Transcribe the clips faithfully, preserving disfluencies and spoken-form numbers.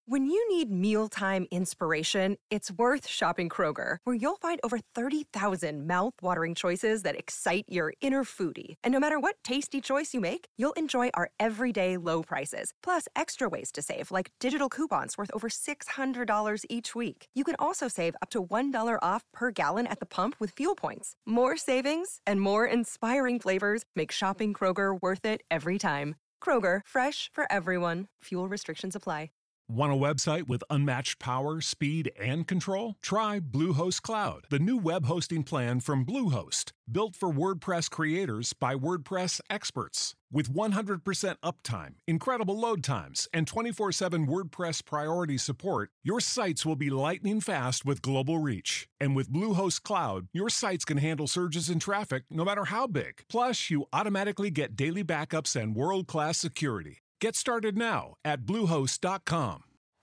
When you need mealtime inspiration, it's worth shopping Kroger, where you'll find over thirty thousand mouth-watering choices that excite your inner foodie. And no matter what tasty choice you make, you'll enjoy our everyday low prices, plus extra ways to save, like digital coupons worth over six hundred dollars each week. You can also save up to one dollar off per gallon at the pump with fuel points. More savings and more inspiring flavors make shopping Kroger worth it every time. Kroger, fresh for everyone. Fuel restrictions apply. Want a website with unmatched power, speed, and control? Try Bluehost Cloud, the new web hosting plan from Bluehost, built for WordPress creators by WordPress experts. With one hundred percent uptime, incredible load times, and twenty-four seven WordPress priority support, your sites will be lightning fast with global reach. And with Bluehost Cloud, your sites can handle surges in traffic no matter how big. Plus, you automatically get daily backups and world-class security. Get started now at bluehost dot com.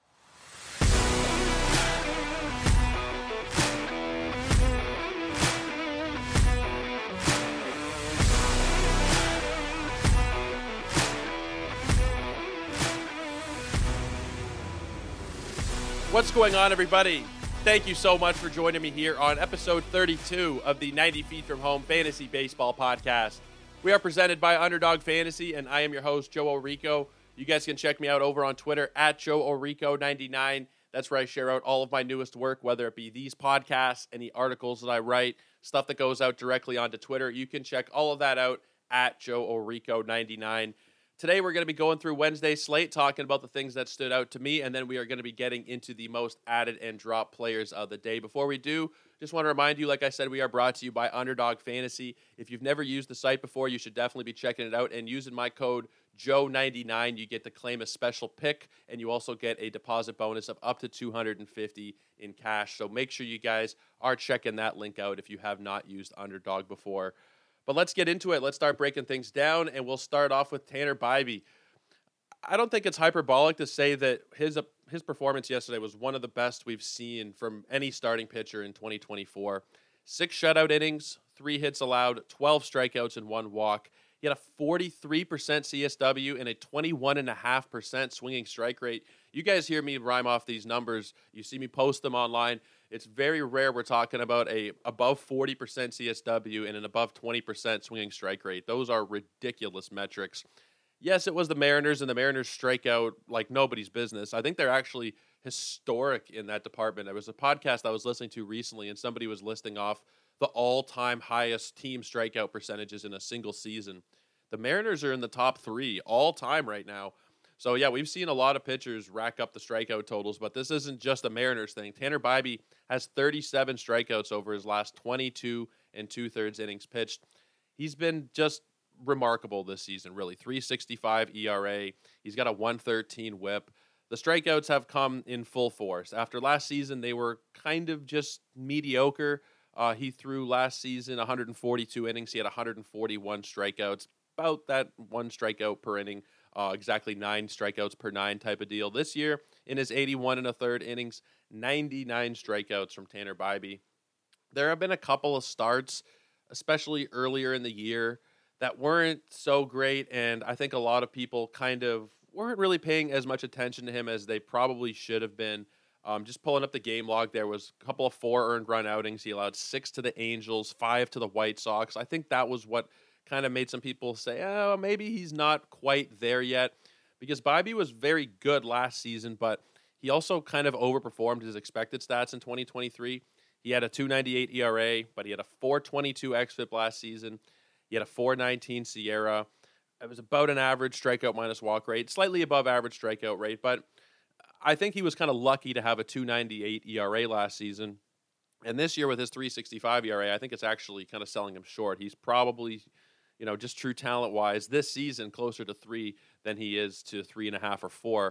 What's going on, everybody? Thank you so much for joining me here on episode thirty-two of the ninety Feet From Home Fantasy Baseball Podcast. We are presented by Underdog Fantasy, and I am your host, Joe Orico. You guys can check me out over on Twitter at Joe Orico ninety-nine. That's where I share out all of my newest work, whether it be these podcasts, any articles that I write, stuff that goes out directly onto Twitter. You can check all of that out at Joe Orico ninety-nine. Today we're going to be going through Wednesday's slate, talking about the things that stood out to me, and then we are going to be getting into the most added and dropped players of the day. Before we do, just want to remind you, like I said, we are brought to you by Underdog Fantasy. If you've never used the site before, you should definitely be checking it out, and using my code Joe ninety-nine, you get to claim a special pick, and you also get a deposit bonus of up to two hundred fifty dollars in cash. So make sure you guys are checking that link out if you have not used Underdog before. But let's get into it. Let's start breaking things down, and we'll start off with Tanner Bibee. I don't think it's hyperbolic to say that his uh, his performance yesterday was one of the best we've seen from any starting pitcher in twenty twenty-four. Six shutout innings, three hits allowed, twelve strikeouts, and one walk. He had a forty-three percent C S W and a twenty-one point five percent swinging strike rate. You guys hear me rhyme off these numbers. You see me post them online. It's very rare we're talking about a above forty percent C S W and an above twenty percent swinging strike rate. Those are ridiculous metrics. Yes, it was the Mariners, and the Mariners strike out like nobody's business. I think they're actually historic in that department. There was a podcast I was listening to recently, and somebody was listing off the all-time highest team strikeout percentages in a single season. The Mariners are in the top three all-time right now. So, yeah, we've seen a lot of pitchers rack up the strikeout totals, but this isn't just a Mariners thing. Tanner Bibee has thirty-seven strikeouts over his last twenty-two and two-thirds innings pitched. He's been just remarkable this season, really. three sixty-five E R A. He's got a one thirteen whip. The strikeouts have come in full force. After last season, they were kind of just mediocre. Uh, he threw last season one hundred forty-two innings. He had one hundred forty-one strikeouts, about that one strikeout per inning. Uh, exactly nine strikeouts per nine type of deal. This year, in his eighty-one and a third innings, ninety-nine strikeouts from Tanner Bibee. There have been a couple of starts, especially earlier in the year, that weren't so great, and I think a lot of people kind of weren't really paying as much attention to him as they probably should have been. Um, just pulling up the game log, there was a couple of four earned run outings. He allowed six to the Angels, five to the White Sox. I think that was what kind of made some people say, oh, maybe he's not quite there yet, because Bibee was very good last season, but he also kind of overperformed his expected stats in twenty twenty-three. He had a two ninety-eight E R A, but he had a four twenty-two X F I P last season. He had a four nineteen Sierra. It was about an average strikeout minus walk rate, slightly above average strikeout rate, but I think he was kind of lucky to have a two ninety-eight E R A last season. And this year with his three sixty-five E R A, I think it's actually kind of selling him short. He's probably, you know, just true talent-wise, this season closer to three than he is to three and a half or four.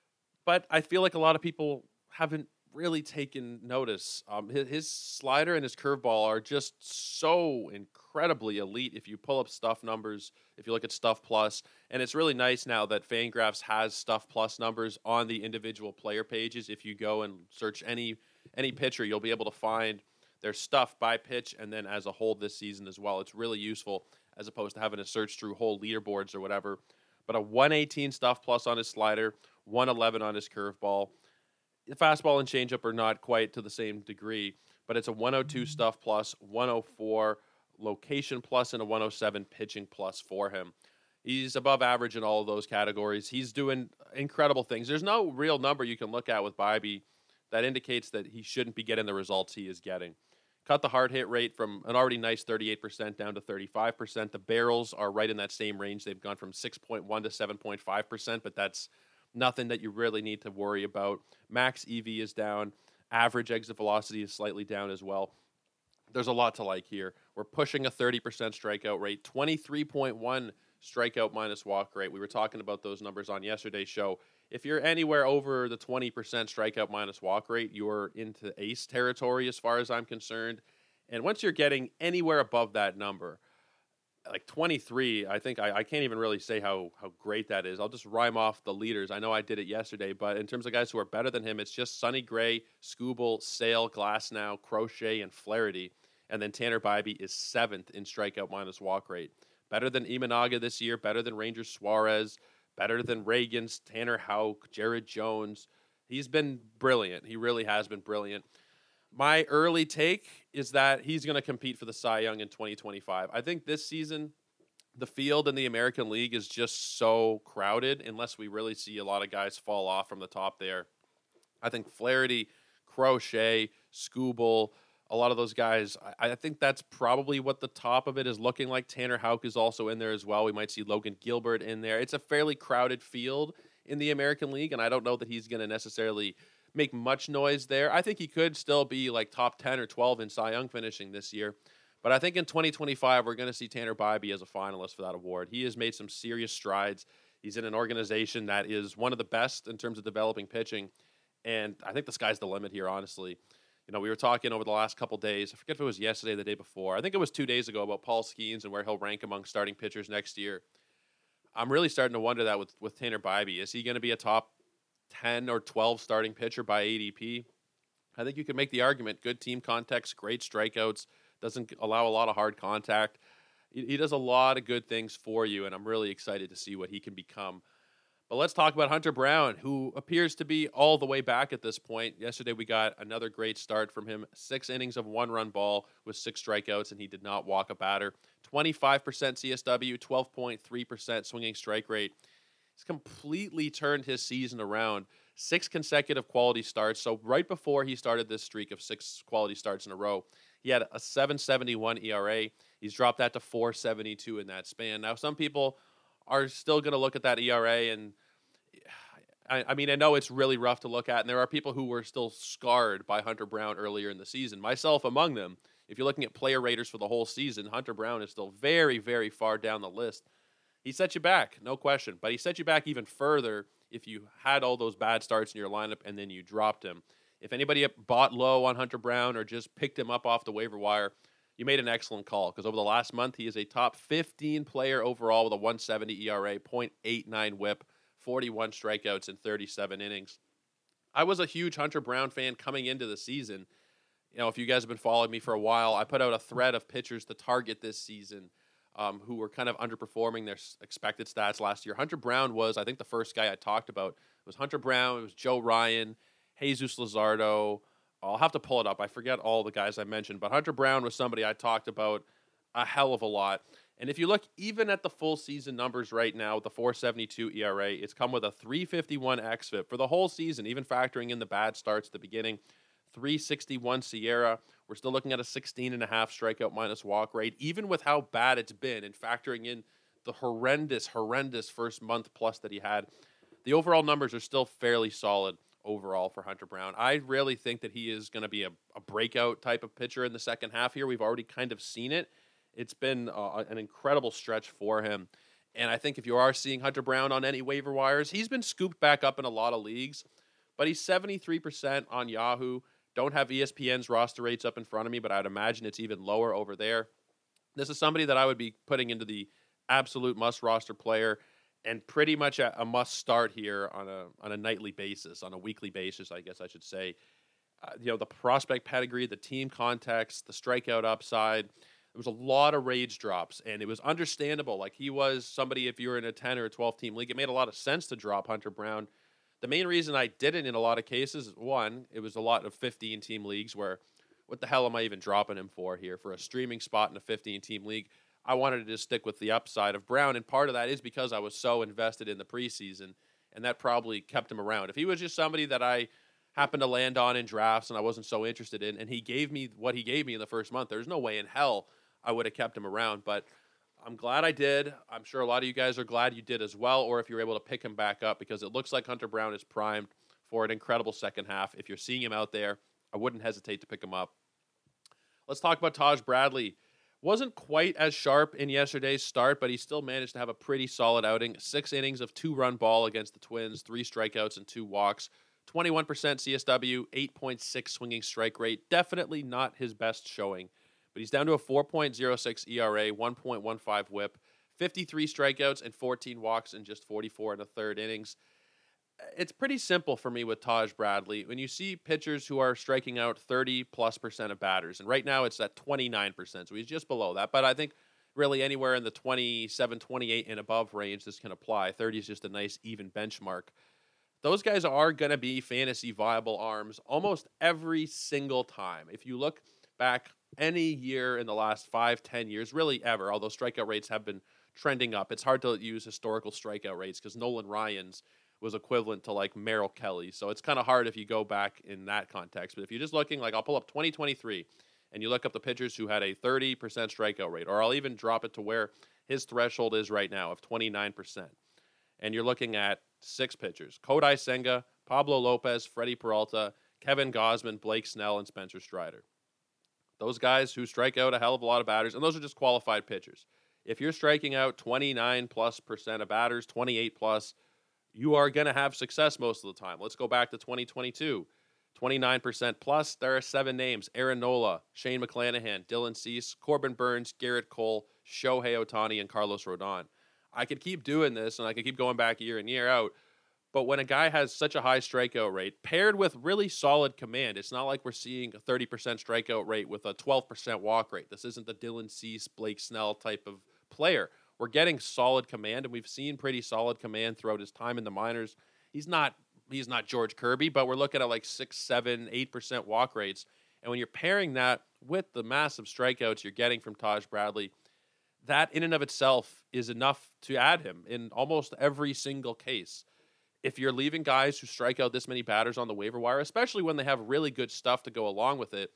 But I feel like a lot of people haven't really taken notice. Um, his, his slider and his curveball are just so incredibly elite if you pull up Stuff numbers, if you look at Stuff Plus. And it's really nice now that Fangraphs has Stuff Plus numbers on the individual player pages. If you go and search any any pitcher, you'll be able to find their stuff by pitch and then as a whole this season as well. It's really useful as opposed to having to search through whole leaderboards or whatever. But a one eighteen Stuff Plus on his slider, one eleven on his curveball. The fastball and changeup are not quite to the same degree, but it's a one oh two stuff plus, one oh four location plus, and a one oh seven pitching plus for him. He's above average in all of those categories. He's doing incredible things. There's no real number you can look at with Bibee that indicates that he shouldn't be getting the results he is getting. Cut the hard hit rate from an already nice thirty-eight percent down to thirty-five percent. The barrels are right in that same range. They've gone from six point one to seven point five percent, but that's nothing that you really need to worry about. Max E V is down. Average exit velocity is slightly down as well. There's a lot to like here. We're pushing a thirty percent strikeout rate, twenty-three point one strikeout minus walk rate. We were talking about those numbers on yesterday's show. If you're anywhere over the twenty percent strikeout minus walk rate, you're into ace territory as far as I'm concerned. And once you're getting anywhere above that number, like twenty-three, I think I, I can't even really say how how great that is. I'll just rhyme off the leaders. I know I did it yesterday, but in terms of guys who are better than him, it's just Sonny Gray, Skubal, Sale, Glasnow, Crochet, and Flaherty. And then Tanner Bibee is seventh in strikeout minus walk rate. Better than Imanaga this year, better than Ranger Suarez, better than Reagans, Tanner Houck, Jared Jones. He's been brilliant. He really has been brilliant. My early take is that he's going to compete for the Cy Young in twenty twenty-five. I think this season, the field in the American League is just so crowded unless we really see a lot of guys fall off from the top there. I think Flaherty, Crochet, Skubal, a lot of those guys, I, I think that's probably what the top of it is looking like. Tanner Houck is also in there as well. We might see Logan Gilbert in there. It's a fairly crowded field in the American League, and I don't know that he's going to necessarily make much noise there. I think he could still be like top ten or twelve in Cy Young finishing this year. But I think in twenty twenty-five, we're going to see Tanner Bibee as a finalist for that award. He has made some serious strides. He's in an organization that is one of the best in terms of developing pitching. And I think the sky's the limit here, honestly. You know, we were talking over the last couple days. I forget if it was yesterday or the day before. I think it was two days ago about Paul Skeens and where he'll rank among starting pitchers next year. I'm really starting to wonder that with, with Tanner Bibee. Is he going to be a top ten or twelve starting pitcher by A D P? I think you could make the argument. Good team context, great strikeouts, doesn't allow a lot of hard contact. He, he does a lot of good things for you, and I'm really excited to see what he can become. But let's talk about Hunter Brown, who appears to be all the way back at this point. Yesterday we got another great start from him. Six innings of one-run ball with six strikeouts, and he did not walk a batter. twenty-five percent C S W, twelve point three percent swinging strike rate. He's completely turned his season around. Six consecutive quality starts. So right before he started this streak of six quality starts in a row, he had a seven seventy-one E R A. He's dropped that to four seventy-two in that span. Now, some people are still going to look at that E R A, and I, I mean, I know it's really rough to look at, and there are people who were still scarred by Hunter Brown earlier in the season, myself among them. If you're looking at player raters for the whole season, Hunter Brown is still very, very far down the list. He set you back, no question, but he set you back even further if you had all those bad starts in your lineup and then you dropped him. If anybody bought low on Hunter Brown or just picked him up off the waiver wire, you made an excellent call, because over the last month, he is a top fifteen player overall with a one seventy E R A, point eight nine whip, forty-one strikeouts in thirty-seven innings. I was a huge Hunter Brown fan coming into the season. You know, if you guys have been following me for a while, I put out a thread of pitchers to target this season um, who were kind of underperforming their expected stats last year. Hunter Brown was, I think, the first guy I talked about. It was Hunter Brown, it was Joe Ryan, Jesus Luzardo. I'll have to pull it up. I forget all the guys I mentioned, but Hunter Brown was somebody I talked about a hell of a lot. And if you look even at the full season numbers right now, the four seventy-two E R A, it's come with a three fifty-one xFIP for the whole season, even factoring in the bad starts at the beginning. three sixty-one Sierra. We're still looking at a sixteen and a half strikeout minus walk rate, even with how bad it's been and factoring in the horrendous, horrendous first month plus that he had. The overall numbers are still fairly solid overall for Hunter Brown. I really think that he is going to be a, a breakout type of pitcher in the second half here. We've already kind of seen it. It's been uh, an incredible stretch for him. And I think if you are seeing Hunter Brown on any waiver wires, he's been scooped back up in a lot of leagues, but he's seventy-three percent on Yahoo. Don't have E S P N's roster rates up in front of me, but I'd imagine it's even lower over there. This is somebody that I would be putting into the absolute must roster player, and pretty much a, a must start here on a on a nightly basis, on a weekly basis, I guess I should say. Uh, you know, the prospect pedigree, the team context, the strikeout upside. There was a lot of rage drops, and it was understandable. Like, he was somebody, if you were in a ten or a twelve team league, it made a lot of sense to drop Hunter Brown. The main reason I didn't in a lot of cases, one, it was a lot of fifteen-team leagues where, what the hell am I even dropping him for here? For a streaming spot in a fifteen-team league, I wanted to just stick with the upside of Brown, and part of that is because I was so invested in the preseason, and that probably kept him around. If he was just somebody that I happened to land on in drafts and I wasn't so interested in, and he gave me what he gave me in the first month, there's no way in hell I would have kept him around. But I'm glad I did. I'm sure a lot of you guys are glad you did as well, or if you're able to pick him back up, because it looks like Hunter Brown is primed for an incredible second half. If you're seeing him out there, I wouldn't hesitate to pick him up. Let's talk about Taj Bradley. Wasn't quite as sharp in yesterday's start, but he still managed to have a pretty solid outing. Six innings of two-run ball against the Twins, three strikeouts and two walks. twenty-one percent C S W, eight point six swinging strike rate. Definitely not his best showing, but he's down to a four point oh six E R A, one point one five whip, fifty-three strikeouts and fourteen walks in just forty-four and a third innings. It's pretty simple for me with Taj Bradley. When you see pitchers who are striking out thirty plus percent of batters, and right now it's at twenty-nine percent, so he's just below that. But I think really anywhere in the twenty-seven, twenty-eight and above range this can apply. thirty is just a nice even benchmark. Those guys are going to be fantasy viable arms almost every single time. If you look back any year in the last five, ten years, really ever, although strikeout rates have been trending up, it's hard to use historical strikeout rates because Nolan Ryan's was equivalent to like Merrill Kelly. So it's kind of hard if you go back in that context. But if you're just looking, like I'll pull up twenty twenty-three and you look up the pitchers who had a thirty percent strikeout rate, or I'll even drop it to where his threshold is right now of twenty-nine percent. And you're looking at six pitchers: Kodai Senga, Pablo Lopez, Freddie Peralta, Kevin Gausman, Blake Snell, and Spencer Strider. Those guys who strike out a hell of a lot of batters, and those are just qualified pitchers. If you're striking out twenty-nine plus percent of batters, twenty-eight plus, you are going to have success most of the time. Let's go back to twenty twenty-two. twenty-nine percent plus, there are seven names: Aaron Nola, Shane McClanahan, Dylan Cease, Corbin Burns, Garrett Cole, Shohei Ohtani, and Carlos Rodon. I could keep doing this, and I could keep going back year in, year out, but when a guy has such a high strikeout rate, paired with really solid command, it's not like we're seeing a thirty percent strikeout rate with a twelve percent walk rate. This isn't the Dylan Cease, Blake Snell type of player. We're getting solid command, and we've seen pretty solid command throughout his time in the minors. He's not he's not George Kirby, but we're looking at like six, seven, eight percent walk rates. And when you're pairing that with the massive strikeouts you're getting from Taj Bradley, that in and of itself is enough to add him in almost every single case. If you're leaving guys who strike out this many batters on the waiver wire, especially when they have really good stuff to go along with it,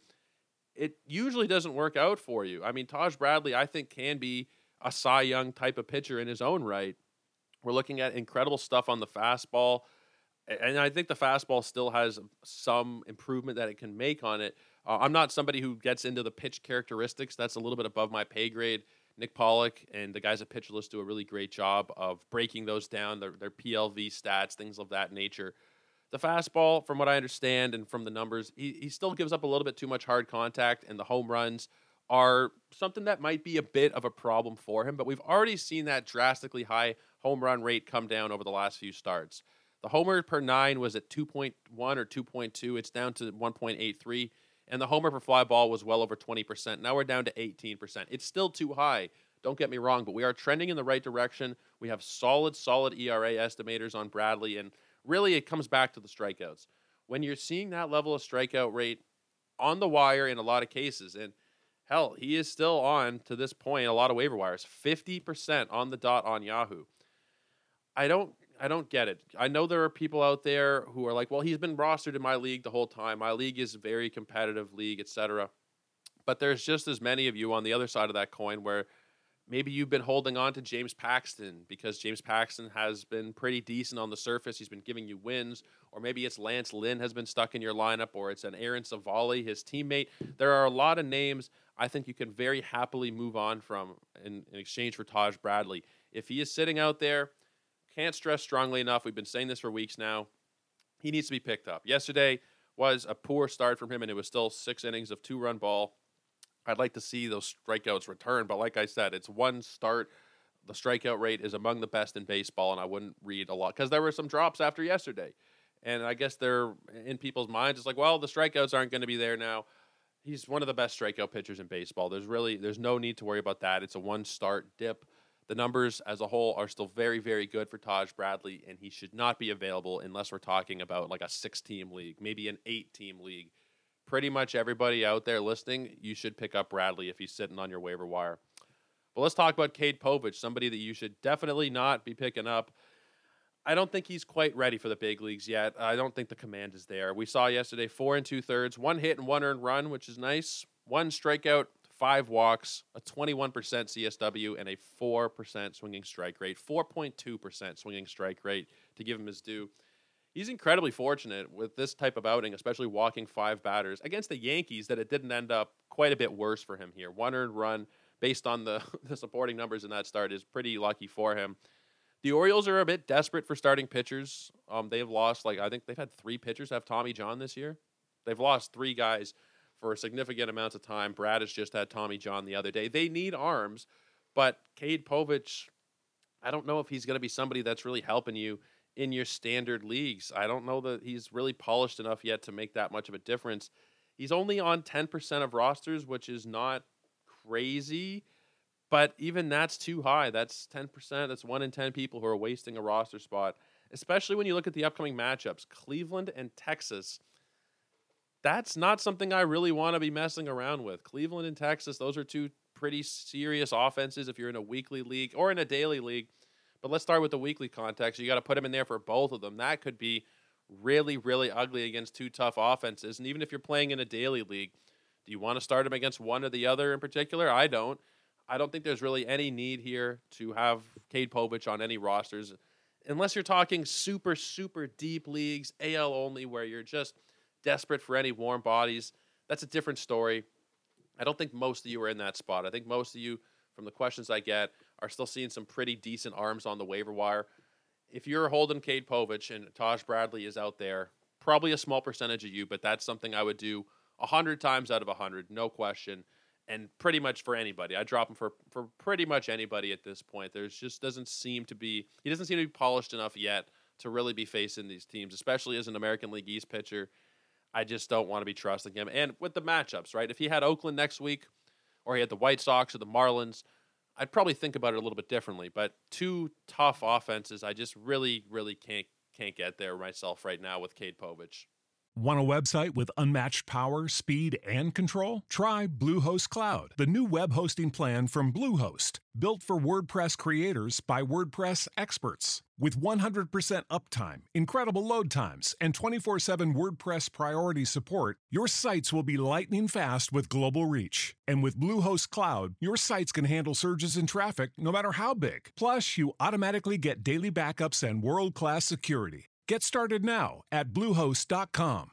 it usually doesn't work out for you. I mean, Taj Bradley, I think, can be a Cy Young type of pitcher in his own right. We're looking at incredible stuff on the fastball, and I think the fastball still has some improvement that it can make on it. Uh, I'm not somebody who gets into the pitch characteristics. That's a little bit above my pay grade. Nick Pollock and the guys at Pitcherlist do a really great job of breaking those down, their, their P L V stats, things of that nature. The fastball, from what I understand and from the numbers, he, he still gives up a little bit too much hard contact, and the home runs are something that might be a bit of a problem for him, but we've already seen that drastically high home run rate come down over the last few starts. The homer per nine was at two point one or two point two. It's down to one point eight three. And the homer per fly ball was well over twenty percent. Now we're down to eighteen percent. It's still too high. Don't get me wrong, but we are trending in the right direction. We have solid, solid E R A estimators on Bradley, and really it comes back to the strikeouts. When you're seeing that level of strikeout rate on the wire in a lot of cases, and hell, he is still on, to this point, a lot of waiver wires, fifty percent on the dot on Yahoo. I don't I don't get it. I know there are people out there who are like, well, he's been rostered in my league the whole time. My league is a very competitive league, et cetera. But there's just as many of you on the other side of that coin where maybe you've been holding on to James Paxton because James Paxton has been pretty decent on the surface. He's been giving you wins. Or maybe it's Lance Lynn has been stuck in your lineup, or it's an Aaron Savali, his teammate. There are a lot of names I think you can very happily move on from in, in exchange for Taj Bradley. If he is sitting out there, can't stress strongly enough, we've been saying this for weeks now, he needs to be picked up. Yesterday was a poor start from him, and it was still six innings of two-run ball. I'd like to see those strikeouts return, but like I said, it's one start. The strikeout rate is among the best in baseball, and I wouldn't read a lot because there were some drops after yesterday. And I guess they're in people's minds. It's like, well, the strikeouts aren't going to be there now. He's one of the best strikeout pitchers in baseball. There's really there's no need to worry about that. It's a one-start dip. The numbers as a whole are still very, very good for Taj Bradley, and he should not be available unless we're talking about like a six-team league, maybe an eight-team league. Pretty much everybody out there listening, you should pick up Bradley if he's sitting on your waiver wire. But let's talk about Cade Povich, somebody that you should definitely not be picking up. I don't think he's quite ready for the big leagues yet. I don't think the command is there. We saw yesterday four and two-thirds, one hit and one earned run, which is nice. One strikeout, five walks, a twenty-one percent C S W, and a four percent swinging strike rate, four point two percent swinging strike rate to give him his due. He's incredibly fortunate with this type of outing, especially walking five batters against the Yankees, that it didn't end up quite a bit worse for him here. One earned run, based on the, the supporting numbers in that start, is pretty lucky for him. The Orioles are a bit desperate for starting pitchers. Um, they've lost, like, I think they've had three pitchers have Tommy John this year. They've lost three guys for significant amounts of time. Brad has just had Tommy John the other day. They need arms, but Cade Povich, I don't know if he's going to be somebody that's really helping you in your standard leagues. I don't know that he's really polished enough yet to make that much of a difference. He's only on ten percent of rosters, which is not crazy, but even that's too high. That's ten percent. That's one in ten people who are wasting a roster spot, especially when you look at the upcoming matchups. Cleveland and Texas. That's not something I really want to be messing around with. Cleveland and Texas, those are two pretty serious offenses if you're in a weekly league or in a daily league. But let's start with the weekly context. You got to put him in there for both of them. That could be really, really ugly against two tough offenses. And even if you're playing in a daily league, do you want to start him against one or the other in particular? I don't. I don't think there's really any need here to have Cade Povich on any rosters, unless you're talking super, super deep leagues, A L only, where you're just desperate for any warm bodies. That's a different story. I don't think most of you are in that spot. I think most of you, from the questions I get, are still seeing some pretty decent arms on the waiver wire. If you're holding Cade Povich and Taj Bradley is out there, probably a small percentage of you, but that's something I would do one hundred times out of one hundred, no question, and pretty much for anybody. I drop him for, for pretty much anybody at this point. There's just doesn't seem to be, he doesn't seem to be polished enough yet to really be facing these teams, especially as an American League East pitcher. I just don't want to be trusting him. And with the matchups, right? If he had Oakland next week, or he had the White Sox or the Marlins, I'd probably think about it a little bit differently. But two tough offenses, I just really, really can't can't get there myself right now with Cade Povich. Want a website with unmatched power, speed, and control? Try Bluehost Cloud, the new web hosting plan from Bluehost, built for WordPress creators by WordPress experts. With one hundred percent uptime, incredible load times, and twenty-four seven WordPress priority support, your sites will be lightning fast with global reach. And with Bluehost Cloud, your sites can handle surges in traffic no matter how big. Plus, you automatically get daily backups and world-class security. Get started now at Bluehost dot com.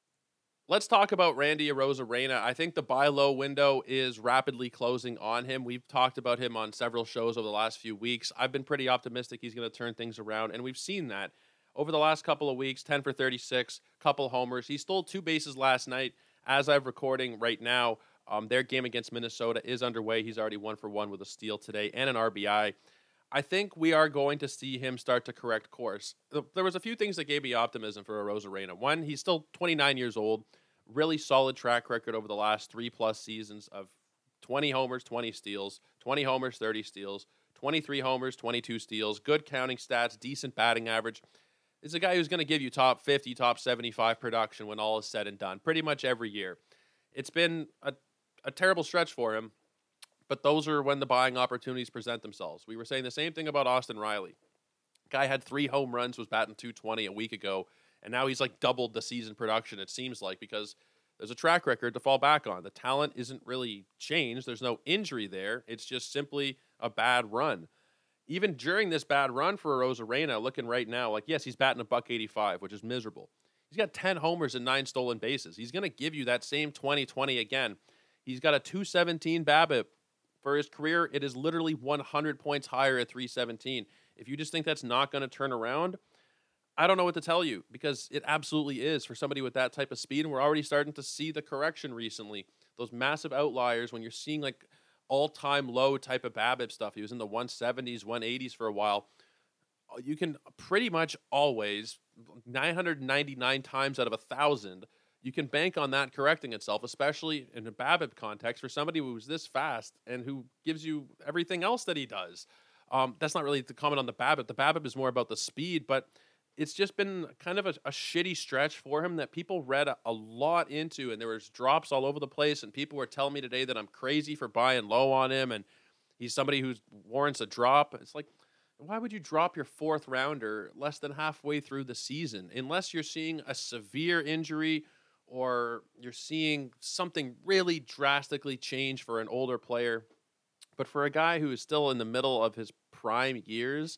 Let's talk about Randy Arozarena. I think the buy low window is rapidly closing on him. We've talked about him on several shows over the last few weeks. I've been pretty optimistic he's going to turn things around, and we've seen that over the last couple of weeks. ten for thirty-six, couple homers. He stole two bases last night. As I'm recording right now, um, their game against Minnesota is underway. He's already one for one with a steal today and an R B I. I think we are going to see him start to correct course. There was a few things that gave me optimism for Arozarena. One, he's still twenty-nine years old, really solid track record over the last three-plus seasons of twenty homers, twenty steals, twenty homers, thirty steals, twenty-three homers, twenty-two steals, good counting stats, decent batting average. This is a guy who's going to give you top fifty, top seventy-five production when all is said and done, pretty much every year. It's been a, a terrible stretch for him, but those are when the buying opportunities present themselves. We were saying the same thing about Austin Riley. Guy had three home runs, was batting two twenty a week ago, and now he's like doubled the season production, it seems like, because there's a track record to fall back on. The talent isn't really changed. There's no injury there. It's just simply a bad run. Even during this bad run for Arozarena, looking right now, like, yes, he's batting a buck eighty-five, which is miserable. He's got ten homers and nine stolen bases. He's going to give you that same twenty twenty again. He's got a two seventeen BABIP. For his career, it is literally one hundred points higher at three seventeen. If you just think that's not going to turn around, I don't know what to tell you, because it absolutely is for somebody with that type of speed, and we're already starting to see the correction recently. Those massive outliers when you're seeing like all-time low type of BABIP stuff. He was in the one seventies, one eighties for a while. You can pretty much always, nine hundred ninety-nine times out of one thousand, you can bank on that correcting itself, especially in a BABIP context for somebody who's this fast and who gives you everything else that he does. Um, that's not really the comment on the BABIP. The BABIP is more about the speed, but it's just been kind of a, a shitty stretch for him that people read a, a lot into, and there was drops all over the place, and people were telling me today that I'm crazy for buying low on him, and he's somebody who warrants a drop. It's like, why would you drop your fourth rounder less than halfway through the season? Unless you're seeing a severe injury or you're seeing something really drastically change for an older player. But for a guy who is still in the middle of his prime years,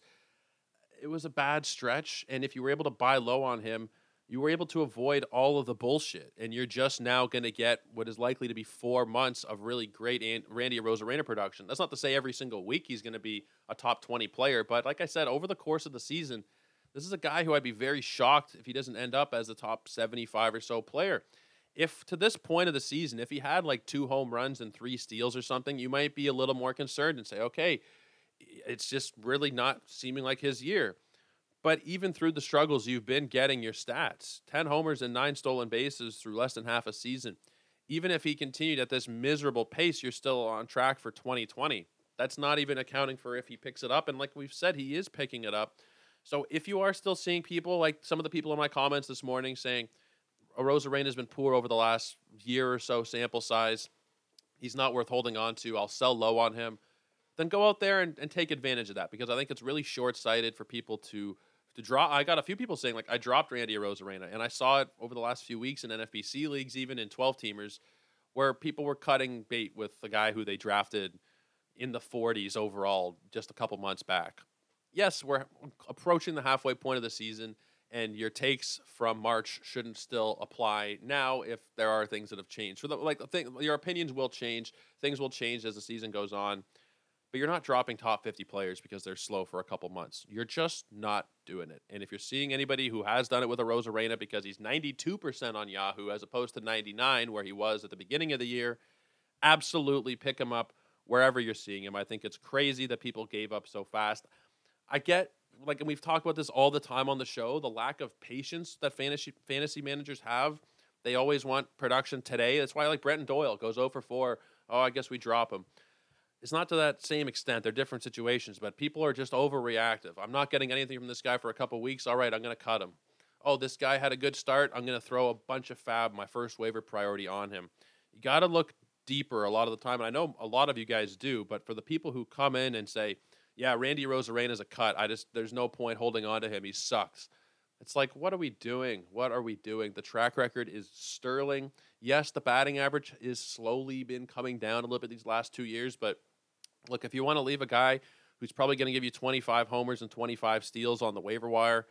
it was a bad stretch. And if you were able to buy low on him, you were able to avoid all of the bullshit. And you're just now going to get what is likely to be four months of really great Randy Arozarena production. That's not to say every single week he's going to be a top twenty player. But like I said, over the course of the season, this is a guy who I'd be very shocked if he doesn't end up as a top seventy-five or so player. If to this point of the season, if he had like two home runs and three steals or something, you might be a little more concerned and say, okay, it's just really not seeming like his year. But even through the struggles, you've been getting your stats. ten homers and nine stolen bases through less than half a season. Even if he continued at this miserable pace, you're still on track for twenty twenty. That's not even accounting for if he picks it up. And like we've said, he is picking it up. So if you are still seeing people, like some of the people in my comments this morning saying, Arozarena has been poor over the last year or so sample size, he's not worth holding on to, I'll sell low on him, then go out there and, and take advantage of that, because I think it's really short-sighted for people to to draw. I got a few people saying, like, I dropped Randy Arozarena, and I saw it over the last few weeks in N F B C leagues, even in twelve-teamers, where people were cutting bait with the guy who they drafted in the forties overall just a couple months back. Yes, we're approaching the halfway point of the season, and your takes from March shouldn't still apply now if there are things that have changed. So, the, like, the thing, your opinions will change. Things will change as the season goes on. But you're not dropping top fifty players because they're slow for a couple months. You're just not doing it. And if you're seeing anybody who has done it with Arozarena because he's ninety-two percent on Yahoo as opposed to ninety-nine where he was at the beginning of the year, absolutely pick him up wherever you're seeing him. I think it's crazy that people gave up so fast. I get, like, and we've talked about this all the time on the show, the lack of patience that fantasy fantasy managers have. They always want production today. That's why, like, Brenton Doyle goes oh for four. Oh, I guess we drop him. It's not to that same extent. They're different situations, but people are just overreactive. I'm not getting anything from this guy for a couple weeks. All right, I'm going to cut him. Oh, this guy had a good start. I'm going to throw a bunch of fab, my first waiver priority, on him. You got to look deeper a lot of the time, and I know a lot of you guys do, but for the people who come in and say, yeah, Randy Arozarena is a cut, I just there's no point holding on to him. He sucks. It's like, what are we doing? What are we doing? The track record is sterling. Yes, the batting average is slowly been coming down a little bit these last two years, but look, if you want to leave a guy who's probably going to give you twenty-five homers and twenty-five steals on the waiver wire,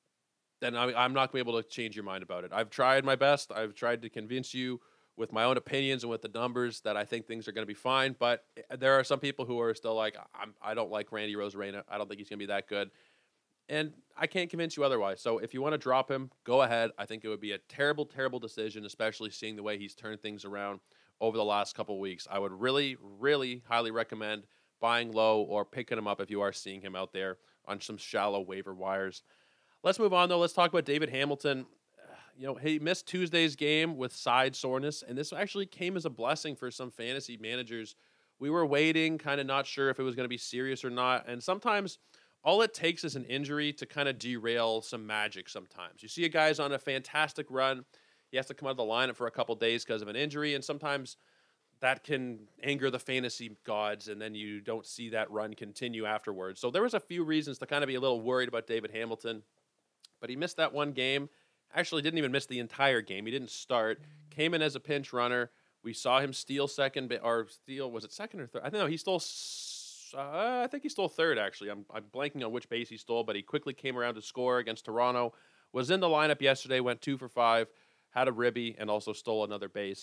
then I'm not going to be able to change your mind about it. I've tried my best. I've tried to convince you with my own opinions and with the numbers that I think things are going to be fine, but there are some people who are still like, I'm, I don't like Randy Arozarena. I don't think he's going to be that good. And I can't convince you otherwise. So if you want to drop him, go ahead. I think it would be a terrible, terrible decision, especially seeing the way he's turned things around over the last couple of weeks. I would really, really highly recommend buying low or picking him up if you are seeing him out there on some shallow waiver wires. Let's move on, though. Let's talk about David Hamilton. You know, he missed Tuesday's game with side soreness, and this actually came as a blessing for some fantasy managers. We were waiting, kind of not sure if it was going to be serious or not, and sometimes all it takes is an injury to kind of derail some magic sometimes. You see a guy's on a fantastic run, he has to come out of the lineup for a couple days because of an injury, and sometimes that can anger the fantasy gods, and then you don't see that run continue afterwards. So there was a few reasons to kind of be a little worried about David Hamilton, but he missed that one game. Actually didn't even miss the entire game. He didn't start. Came in as a pinch runner. We saw him steal second, or steal, was it second or third? I don't know. He stole, uh, I think he stole third, actually. I'm, I'm blanking on which base he stole, but he quickly came around to score against Toronto. Was in the lineup yesterday, went two for five, had a ribby, and also stole another base.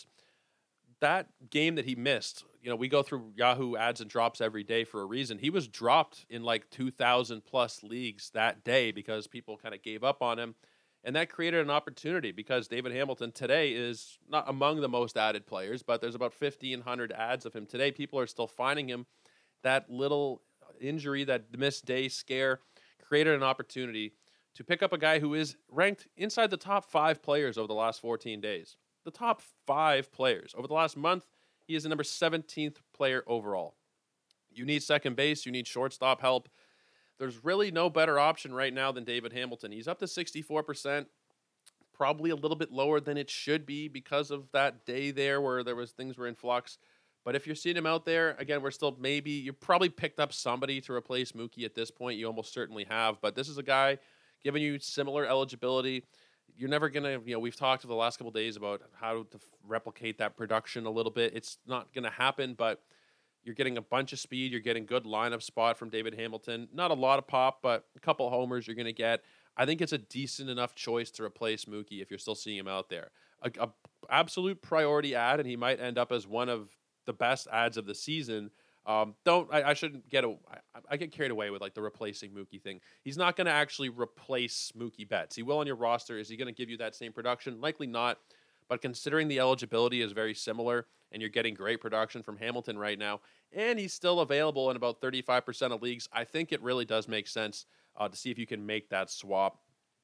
That game that he missed, you know, we go through Yahoo adds and drops every day for a reason. He was dropped in like two thousand plus leagues that day because people kind of gave up on him. And that created an opportunity because David Hamilton today is not among the most added players, but there's about fifteen hundred ads of him today. People are still finding him. That little injury, that missed day scare, created an opportunity to pick up a guy who is ranked inside the top five players over the last fourteen days. The top five players. Over the last month, he is the number seventeenth player overall. You need second base. You need shortstop help. There's really no better option right now than David Hamilton. He's up to sixty-four percent, probably a little bit lower than it should be because of that day there where there was things were in flux. But if you're seeing him out there, again, we're still maybe, you probably picked up somebody to replace Mookie at this point. You almost certainly have. But this is a guy giving you similar eligibility. You're never going to, you know, we've talked for the last couple of days about how to replicate that production a little bit. It's not going to happen, but you're getting a bunch of speed. You're getting good lineup spot from David Hamilton. Not a lot of pop, but a couple homers you're going to get. I think it's a decent enough choice to replace Mookie if you're still seeing him out there. A, a absolute priority ad, and he might end up as one of the best ads of the season. Um, don't I, I shouldn't get a, I, I get carried away with like the replacing Mookie thing. He's not going to actually replace Mookie Betts. He will on your roster. Is he going to give you that same production? Likely not. But considering the eligibility is very similar, and you're getting great production from Hamilton right now, and he's still available in about thirty-five percent of leagues, I think it really does make sense uh, to see if you can make that swap.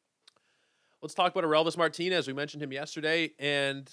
Let's talk about Aurelvis Martinez. We mentioned him yesterday, and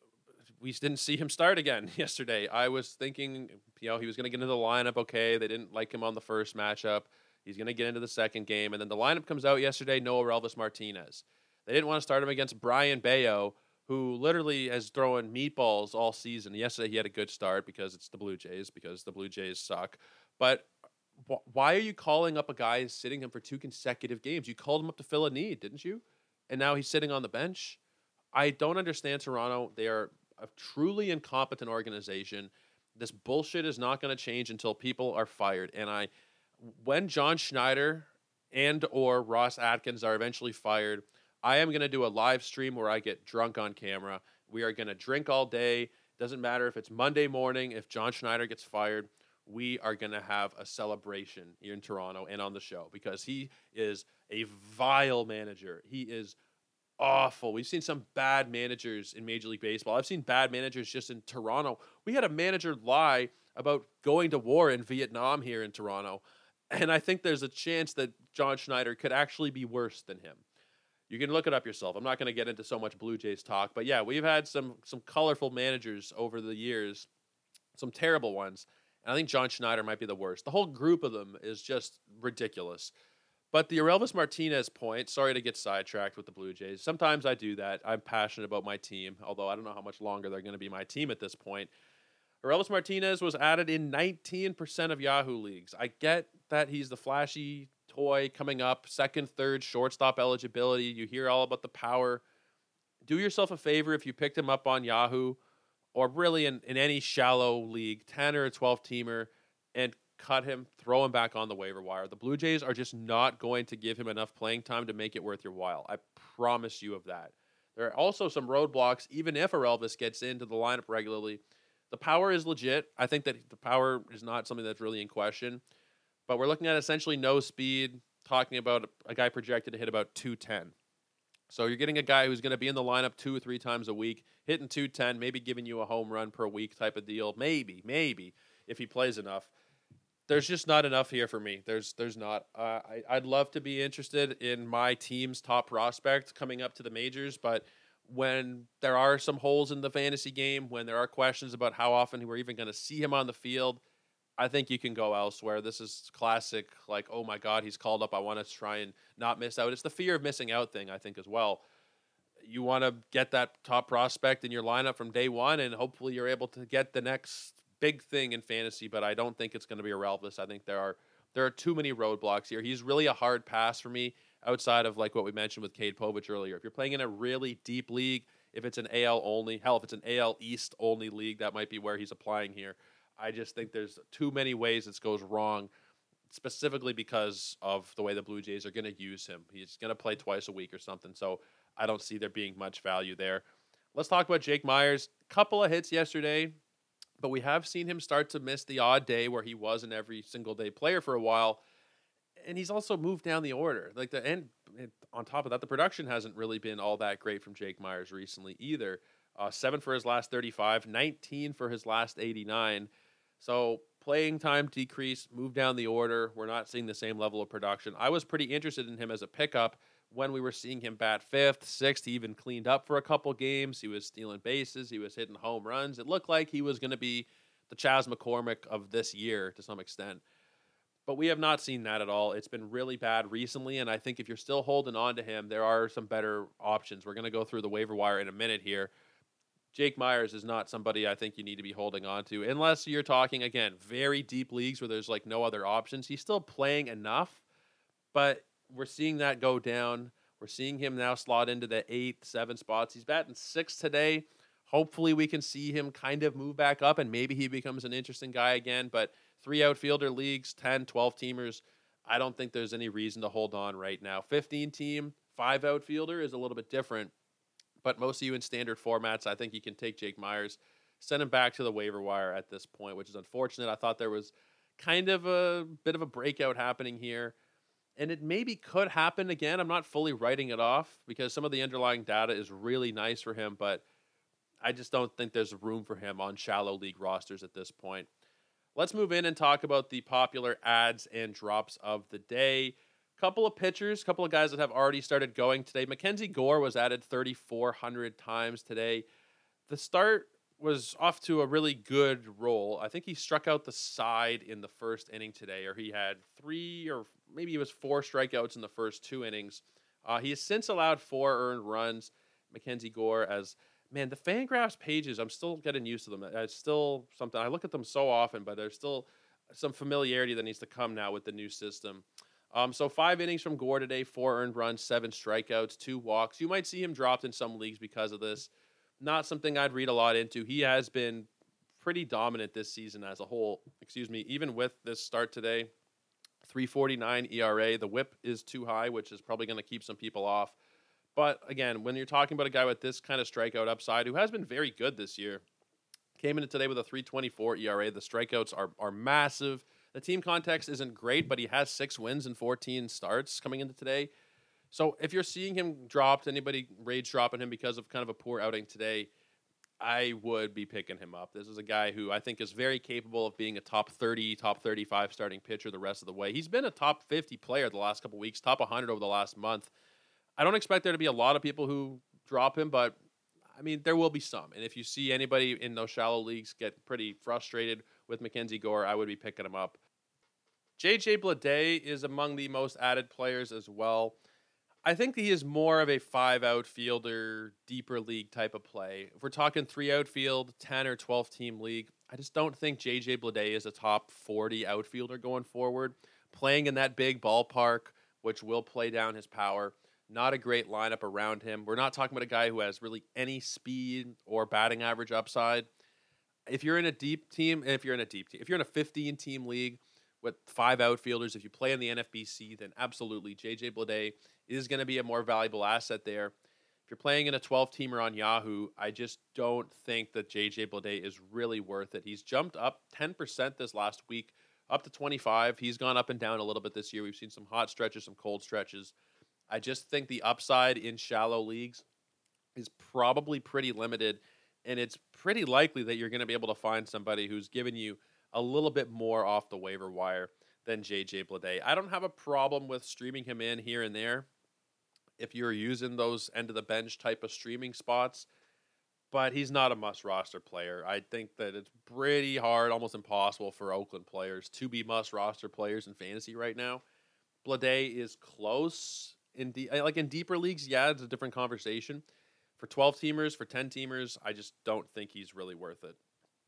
we didn't see him start again yesterday. I was thinking, you know, he was going to get into the lineup. Okay, they didn't like him on the first matchup. He's going to get into the second game, and then the lineup comes out yesterday, no Aurelvis Martinez. They didn't want to start him against Brian Bayo, who literally has thrown meatballs all season. Yesterday he had a good start because it's the Blue Jays, because the Blue Jays suck. But wh- why are you calling up a guy and sitting him for two consecutive games? You called him up to fill a need, didn't you? And now he's sitting on the bench. I don't understand Toronto. They are a truly incompetent organization. This bullshit is not going to change until people are fired. And I, when John Schneider and or Ross Atkins are eventually fired, I am going to do a live stream where I get drunk on camera. We are going to drink all day. Doesn't matter if it's Monday morning. If John Schneider gets fired, we are going to have a celebration here in Toronto and on the show, because he is a vile manager. He is awful. We've seen some bad managers in Major League Baseball. I've seen bad managers just in Toronto. We had a manager lie about going to war in Vietnam here in Toronto, and I think there's a chance that John Schneider could actually be worse than him. You can look it up yourself. I'm not going to get into so much Blue Jays talk, but yeah, we've had some some colorful managers over the years, some terrible ones, and I think John Schneider might be the worst. The whole group of them is just ridiculous. But the Aurelvis Martinez point, sorry to get sidetracked with the Blue Jays. Sometimes I do that. I'm passionate about my team, although I don't know how much longer they're going to be my team at this point. Aurelvis Martinez was added in nineteen percent of Yahoo leagues. I get that he's the flashy toy coming up, second, third, shortstop eligibility. You hear all about the power. Do yourself a favor if you picked him up on Yahoo, or really in, in any shallow league, ten or a twelve-teamer, and cut him, throw him back on the waiver wire. The Blue Jays are just not going to give him enough playing time to make it worth your while. I promise you of that. There are also some roadblocks, even if Aurelvis gets into the lineup regularly. The power is legit. I think that the power is not something that's really in question. But we're looking at essentially no speed, talking about a guy projected to hit about two ten. So you're getting a guy who's going to be in the lineup two or three times a week, hitting two ten, maybe giving you a home run per week type of deal. Maybe, maybe, if he plays enough. There's just not enough here for me. There's there's not. Uh, I, I'd love to be interested in my team's top prospect coming up to the majors, but when there are some holes in the fantasy game, when there are questions about how often we're even going to see him on the field, I think you can go elsewhere. This is classic, like, oh my God, he's called up. I want to try and not miss out. It's the fear of missing out thing, I think, as well. You want to get that top prospect in your lineup from day one, and hopefully you're able to get the next big thing in fantasy, but I don't think it's going to be Aurelvis. I think there are there are too many roadblocks here. He's really a hard pass for me outside of like what we mentioned with Cade Povich earlier. If you're playing in a really deep league, if it's an A L only, hell, if it's an A L East only league, that might be where he's applying here. I just think there's too many ways this goes wrong, specifically because of the way the Blue Jays are going to use him. He's going to play twice a week or something, so I don't see there being much value there. Let's talk about Jake Meyers. Couple of hits yesterday, but we have seen him start to miss the odd day where he was an every single day player for a while. And he's also moved down the order. Like the and on top of that, the production hasn't really been all that great from Jake Meyers recently either. Uh, seven for his last thirty-five, nineteen for his last eighty-nine. So playing time decreased, moved down the order. We're not seeing the same level of production. I was pretty interested in him as a pickup when we were seeing him bat fifth, sixth. He even cleaned up for a couple games. He was stealing bases. He was hitting home runs. It looked like he was going to be the Chas McCormick of this year to some extent. But we have not seen that at all. It's been really bad recently, and I think if you're still holding on to him, there are some better options. We're going to go through the waiver wire in a minute here. Jake Meyers is not somebody I think you need to be holding on to, unless you're talking, again, very deep leagues where there's like no other options. He's still playing enough, but we're seeing that go down. We're seeing him now slot into the eighth, seven spots. He's batting six today. Hopefully we can see him kind of move back up, and maybe he becomes an interesting guy again, but three outfielder leagues, ten, twelve teamers, I don't think there's any reason to hold on right now. fifteen team, five outfielder is a little bit different, but most of you in standard formats, I think you can take Jake Meyers, send him back to the waiver wire at this point, which is unfortunate. I thought there was kind of a bit of a breakout happening here, and it maybe could happen again. I'm not fully writing it off because some of the underlying data is really nice for him, but I just don't think there's room for him on shallow league rosters at this point. Let's move in and talk about the popular ads and drops of the day. Couple of pitchers, couple of guys that have already started going today. Mackenzie Gore was added thirty-four hundred times today. The start was off to a really good roll. I think he struck out the side in the first inning today, or he had three or maybe it was four strikeouts in the first two innings. Uh, he has since allowed four earned runs. Mackenzie Gore, as man, the Fangraphs pages, I'm still getting used to them. It's still something. I look at them so often, but there's still some familiarity that needs to come now with the new system. Um, so five innings from Gore today, four earned runs, seven strikeouts, two walks. You might see him dropped in some leagues because of this. Not something I'd read a lot into. He has been pretty dominant this season as a whole. Excuse me, even with this start today, three forty-nine E R A. The whip is too high, which is probably going to keep some people off. But again, when you're talking about a guy with this kind of strikeout upside, who has been very good this year, came in today with a three twenty-four E R A. The strikeouts are are massive. The team context isn't great, but he has six wins and fourteen starts coming into today. So if you're seeing him dropped, anybody rage dropping him because of kind of a poor outing today, I would be picking him up. This is a guy who I think is very capable of being a top thirty, top thirty-five starting pitcher the rest of the way. He's been a top fifty player the last couple weeks, top one hundred over the last month. I don't expect there to be a lot of people who drop him, but I mean, there will be some. And if you see anybody in those shallow leagues get pretty frustrated with Mackenzie Gore, I would be picking him up. J J Bleday is among the most added players as well. I think he is more of a five outfielder, deeper league type of play. If we're talking three outfield, ten or twelve team league, I just don't think J J Bleday is a top forty outfielder going forward. Playing in that big ballpark, which will play down his power. Not a great lineup around him. We're not talking about a guy who has really any speed or batting average upside. If you're in a deep team, if you're in a deep team, if you're in a fifteen team league with five outfielders, if you play in the N F B C, then absolutely J J Bleday is going to be a more valuable asset there. If you're playing in a twelve teamer on Yahoo, I just don't think that J J Bleday is really worth it. He's jumped up ten percent this last week, up to twenty-five. He's gone up and down a little bit this year. We've seen some hot stretches, some cold stretches. I just think the upside in shallow leagues is probably pretty limited, and it's pretty likely that you're going to be able to find somebody who's giving you a little bit more off the waiver wire than J J Bleday. I don't have a problem with streaming him in here and there if you're using those end-of-the-bench type of streaming spots, but he's not a must-roster player. I think that it's pretty hard, almost impossible for Oakland players to be must-roster players in fantasy right now. Bleday is close. In de- like in deeper leagues, yeah, it's a different conversation. For twelve teamers, for ten teamers, I just don't think he's really worth it.